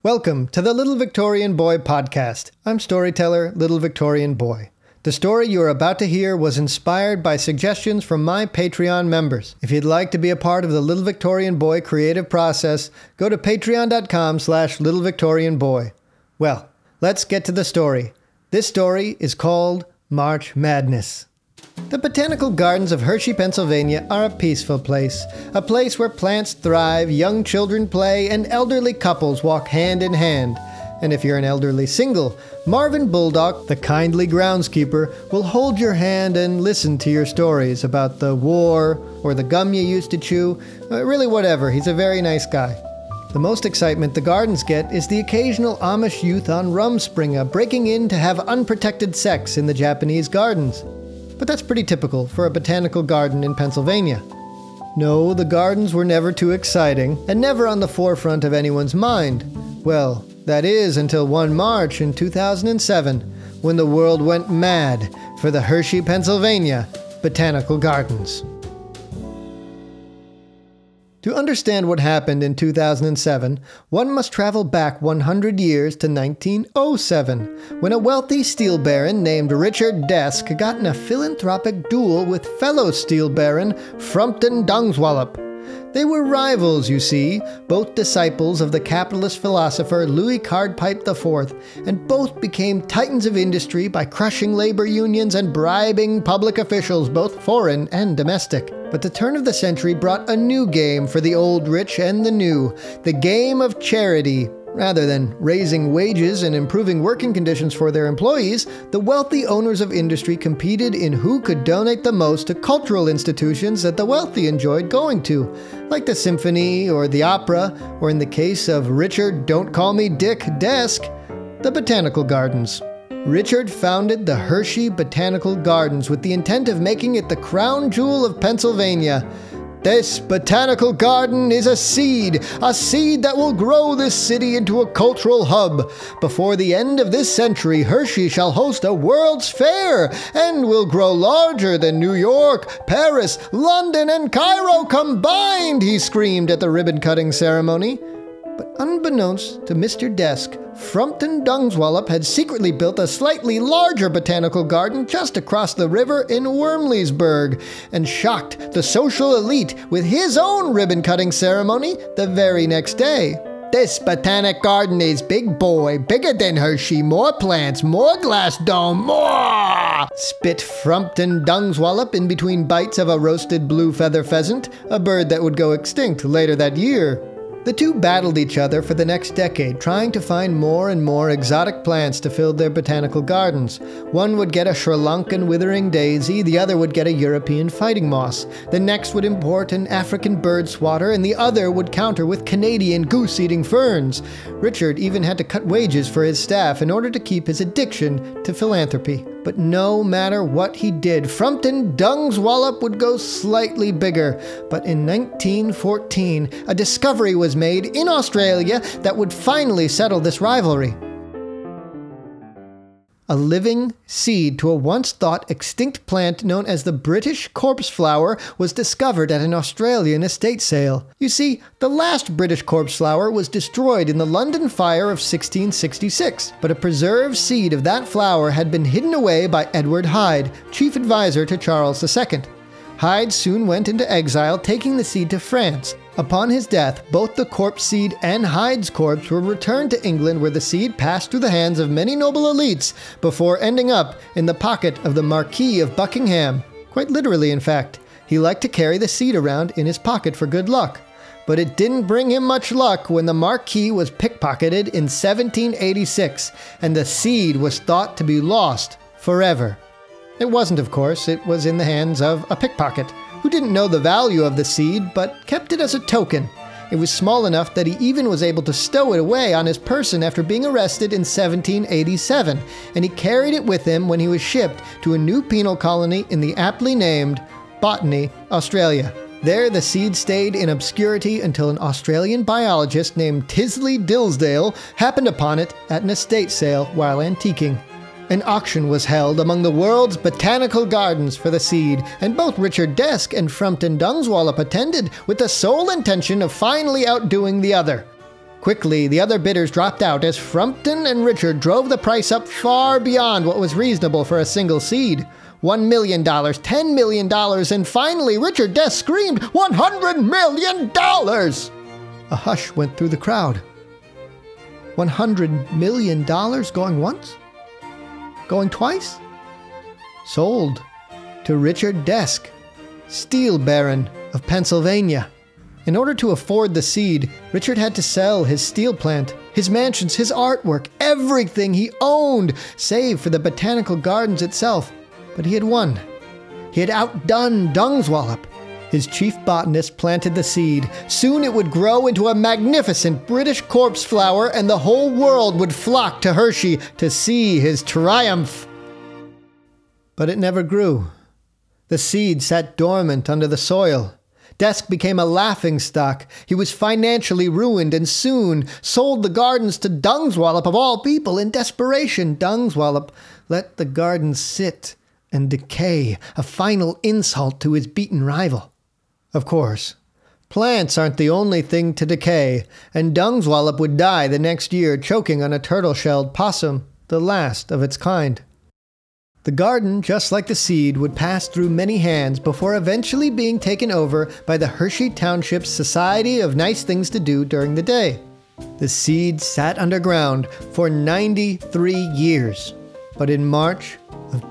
Welcome to the Little Victorian Boy podcast. I'm storyteller Little Victorian Boy. The story you are about to hear was inspired by suggestions from my Patreon members. If you'd like to be a part of the Little Victorian Boy creative process, go to patreon.com/littlevictorianboy. Well, let's get to the story. This story is called March Madness. The Botanical Gardens of Hershey, Pennsylvania are a peaceful place. A place where plants thrive, young children play, and elderly couples walk hand in hand. And if you're an elderly single, Marvin Bulldog, the kindly groundskeeper, will hold your hand and listen to your stories about the war or the gum you used to chew. Really whatever, he's a very nice guy. The most excitement the gardens get is the occasional Amish youth on Rumspringa breaking in to have unprotected sex in the Japanese gardens. But that's pretty typical for a botanical garden in Pennsylvania. No, the gardens were never too exciting and never on the forefront of anyone's mind. Well, that is until one March in 2007, when the world went mad for the Hershey, Pennsylvania Botanical Gardens. To understand what happened in 2007, one must travel back 100 years to 1907, when a wealthy steel baron named Richard Desk got in a philanthropic duel with fellow steel baron Frumpton Dungswallop. They were rivals, you see, both disciples of the capitalist philosopher Louis Cardpipe IV, and both became titans of industry by crushing labor unions and bribing public officials, both foreign and domestic. But the turn of the century brought a new game for the old rich and the new, the game of charity. Rather than raising wages and improving working conditions for their employees, the wealthy owners of industry competed in who could donate the most to cultural institutions that the wealthy enjoyed going to, like the symphony or the opera, or in the case of Richard Don't Call Me Dick Desk, the botanical gardens. Richard founded the Hershey Botanical Gardens with the intent of making it the crown jewel of Pennsylvania. This botanical garden is a seed that will grow this city into a cultural hub. Before the end of this century, Hershey shall host a World's Fair and will grow larger than New York, Paris, London, and Cairo combined, he screamed at the ribbon-cutting ceremony. But unbeknownst to Mr. Desk, Frumpton Dungswallop had secretly built a slightly larger botanical garden just across the river in Wormleysburg, and shocked the social elite with his own ribbon-cutting ceremony the very next day. This botanic garden is big boy, bigger than Hershey, more plants, more glass dome, more! Spit Frumpton Dungswallop in between bites of a roasted blue feather pheasant, a bird that would go extinct later that year. The two battled each other for the next decade, trying to find more and more exotic plants to fill their botanical gardens. One would get a Sri Lankan withering daisy, the other would get a European fighting moss. The next would import an African bird swatter, and the other would counter with Canadian goose-eating ferns. Richard even had to cut wages for his staff in order to keep his addiction to philanthropy. But no matter what he did, Frumpton Dungswallop would go slightly bigger. But in 1914, a discovery was made in Australia that would finally settle this rivalry. A living seed to a once-thought extinct plant known as the British corpse flower was discovered at an Australian estate sale. You see, the last British corpse flower was destroyed in the London fire of 1666, but a preserved seed of that flower had been hidden away by Edward Hyde, chief advisor to Charles II. Hyde soon went into exile, taking the seed to France. Upon his death, both the corpse seed and Hyde's corpse were returned to England, where the seed passed through the hands of many noble elites before ending up in the pocket of the Marquis of Buckingham. Quite literally, in fact. He liked to carry the seed around in his pocket for good luck. But it didn't bring him much luck when the Marquis was pickpocketed in 1786, and the seed was thought to be lost forever. It wasn't, of course. It was in the hands of a pickpocket, who didn't know the value of the seed, but kept it as a token. It was small enough that he even was able to stow it away on his person after being arrested in 1787, and he carried it with him when he was shipped to a new penal colony in the aptly named Botany, Australia. There, the seed stayed in obscurity until an Australian biologist named Tisley Dilsdale happened upon it at an estate sale while antiquing. An auction was held among the world's botanical gardens for the seed, and both Richard Desk and Frumpton Dungswallop attended with the sole intention of finally outdoing the other. Quickly, the other bidders dropped out as Frumpton and Richard drove the price up far beyond what was reasonable for a single seed. $1 million, $10 million, and finally Richard Des screamed, $100 million! A hush went through the crowd. $100 million going once? Going twice? Sold to Richard Desk, Steel Baron of Pennsylvania. In order to afford the seed, Richard had to sell his steel plant, his mansions, his artwork, everything he owned, save for the botanical gardens itself. But he had won. He had outdone Dungswallop. His chief botanist planted the seed. Soon it would grow into a magnificent British corpse flower, and the whole world would flock to Hershey to see his triumph. But it never grew. The seed sat dormant under the soil. Desk became a laughingstock. He was financially ruined and soon sold the gardens to Dungswallop of all people. In desperation, Dungswallop let the gardens sit and decay, a final insult to his beaten rival. Of course, plants aren't the only thing to decay, and Dungswallop would die the next year choking on a turtle-shelled possum, the last of its kind. The garden, just like the seed, would pass through many hands before eventually being taken over by the Hershey Township Society of Nice Things to Do during the day. The seed sat underground for 93 years, but in March of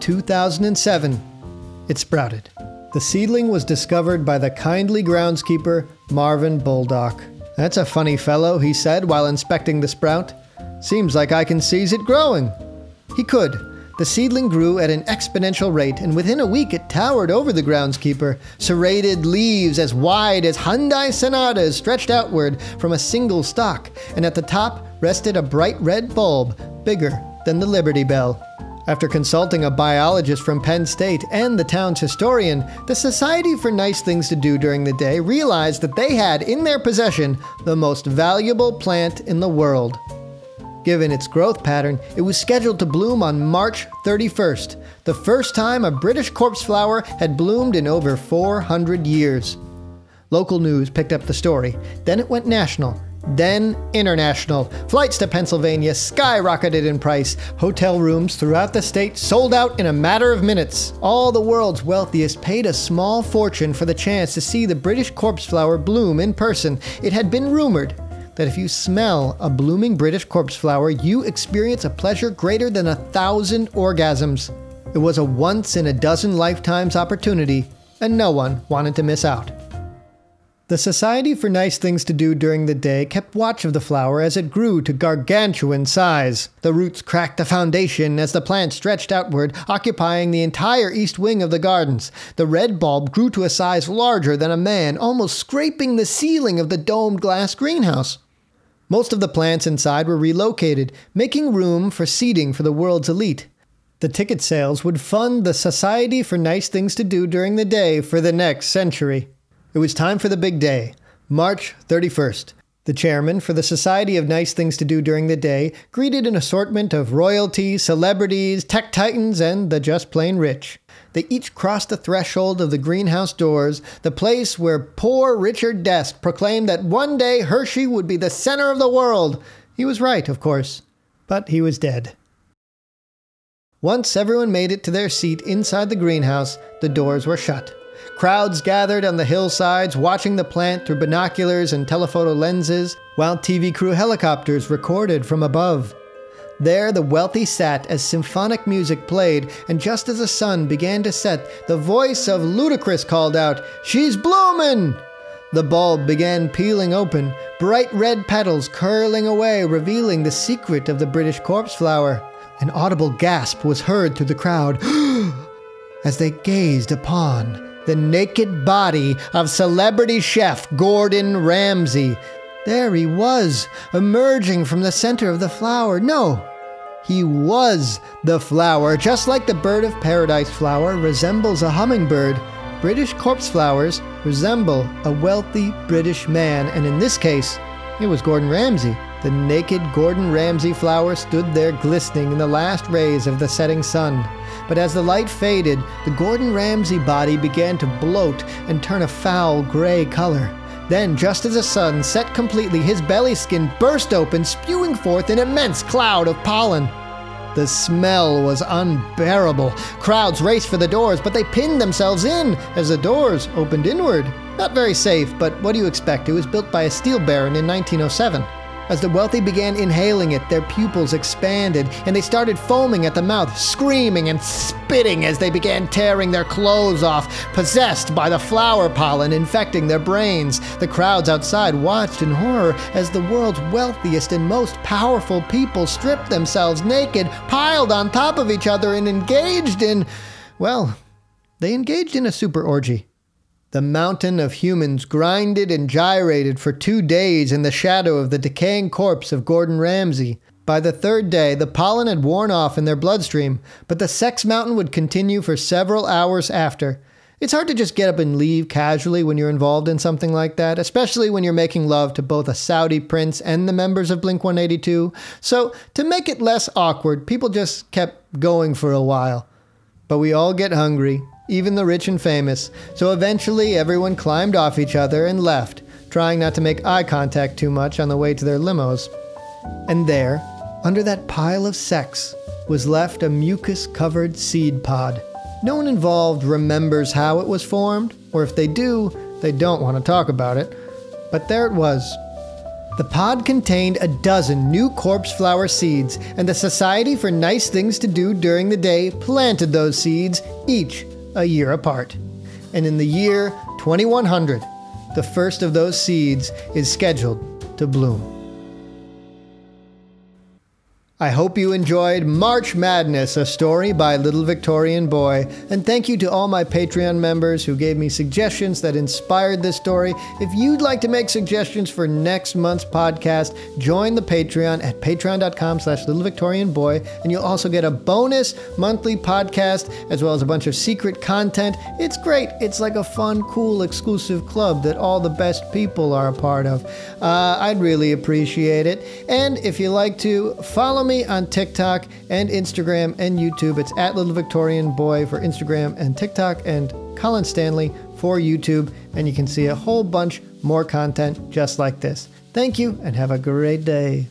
2007, it sprouted. The seedling was discovered by the kindly groundskeeper, Marvin Bulldog. "That's a funny fellow," he said while inspecting the sprout. "Seems like I can seize it growing." He could. The seedling grew at an exponential rate, and within a week it towered over the groundskeeper. Serrated leaves as wide as Hyundai Sonatas stretched outward from a single stalk, and at the top rested a bright red bulb, bigger than the Liberty Bell. After consulting a biologist from Penn State and the town's historian, the Society for Nice Things to Do during the day realized that they had in their possession the most valuable plant in the world. Given its growth pattern, it was scheduled to bloom on March 31st, the first time a British corpse flower had bloomed in over 400 years. Local news picked up the story. Then it went national. Then international. Flights to Pennsylvania skyrocketed in price. Hotel rooms throughout the state sold out in a matter of minutes. All the world's wealthiest paid a small fortune for the chance to see the British corpse flower bloom in person. It had been rumored that if you smell a blooming British corpse flower, you experience a pleasure greater than 1,000 orgasms. It was a once-in-a-dozen lifetimes opportunity, and no one wanted to miss out. The Society for Nice Things to Do during the day kept watch of the flower as it grew to gargantuan size. The roots cracked the foundation as the plant stretched outward, occupying the entire east wing of the gardens. The red bulb grew to a size larger than a man, almost scraping the ceiling of the domed glass greenhouse. Most of the plants inside were relocated, making room for seating for the world's elite. The ticket sales would fund the Society for Nice Things to Do during the day for the next century. It was time for the big day, March 31st. The chairman for the Society of Nice Things to Do during the day greeted an assortment of royalty, celebrities, tech titans, and the just plain rich. They each crossed the threshold of the greenhouse doors, the place where poor Richard Desk proclaimed that one day Hershey would be the center of the world. He was right, of course, but he was dead. Once everyone made it to their seat inside the greenhouse, the doors were shut. Crowds gathered on the hillsides, watching the plant through binoculars and telephoto lenses, while TV crew helicopters recorded from above. There the wealthy sat as symphonic music played, and just as the sun began to set, the voice of Ludacris called out, "She's bloomin'!" The bulb began peeling open, bright red petals curling away, revealing the secret of the British corpse flower. An audible gasp was heard through the crowd as they gazed upon the naked body of celebrity chef Gordon Ramsay. There he was, emerging from the center of the flower. No, he was the flower. Just like the bird of paradise flower resembles a hummingbird, British corpse flowers resemble a wealthy British man, and in this case, it was Gordon Ramsay. The naked Gordon Ramsay flower stood there glistening in the last rays of the setting sun. But as the light faded, the Gordon Ramsay body began to bloat and turn a foul gray color. Then, just as the sun set completely, his belly skin burst open, spewing forth an immense cloud of pollen. The smell was unbearable. Crowds raced for the doors, but they pinned themselves in as the doors opened inward. Not very safe, but what do you expect? It was built by a steel baron in 1907. As the wealthy began inhaling it, their pupils expanded, and they started foaming at the mouth, screaming and spitting as they began tearing their clothes off, possessed by the flower pollen infecting their brains. The crowds outside watched in horror as the world's wealthiest and most powerful people stripped themselves naked, piled on top of each other, and engaged in, well, they engaged in a super orgy. The mountain of humans grinded and gyrated for 2 days in the shadow of the decaying corpse of Gordon Ramsay. By the 3rd day, the pollen had worn off in their bloodstream, but the sex mountain would continue for several hours after. It's hard to just get up and leave casually when you're involved in something like that, especially when you're making love to both a Saudi prince and the members of Blink-182. So, to make it less awkward, people just kept going for a while. But we all get hungry, even the rich and famous, so eventually everyone climbed off each other and left, trying not to make eye contact too much on the way to their limos. And there, under that pile of sex, was left a mucus-covered seed pod. No one involved remembers how it was formed, or if they do, they don't want to talk about it. But there it was. The pod contained 12 new corpse flower seeds, and the Society for Nice Things to Do during the day planted those seeds, each a year apart. And in the year 2100, the first of those seeds is scheduled to bloom. I hope you enjoyed March Madness, a story by Little Victorian Boy, and thank you to all my Patreon members who gave me suggestions that inspired this story. If you'd like to make suggestions for next month's podcast, join the Patreon at patreon.com/littlevictorianboy, and you'll also get a bonus monthly podcast as well as a bunch of secret content. It's great. It's like a fun, cool, exclusive club that all the best people are a part of. I'd really appreciate it. And if you like to, follow me on TikTok and Instagram and YouTube. It's at Little Victorian Boy for Instagram and TikTok, and Colin Stanley for YouTube, and you can see a whole bunch more content just like this. Thank you, and have a great day.